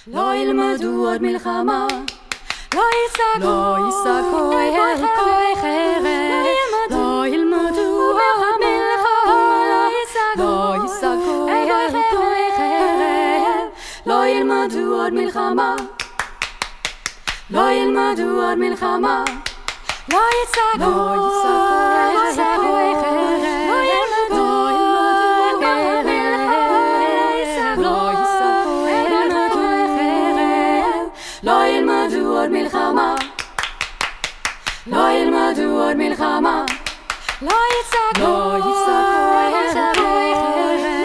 לא ילמדו עוד מלחמה, לא ייסקו אל כוי חרב, לא ילמדו עוד מלחמה, לא ייסקו אל כוי חרב, לא ילמדו עוד מלחמה, לא ילמדו עוד מלחמה, לא ייסקו אל כוי חרב, לא ילמדו עוד מלחמה, לא ילמדו עוד מלחמה, לא ייסקו אל כוי חרב.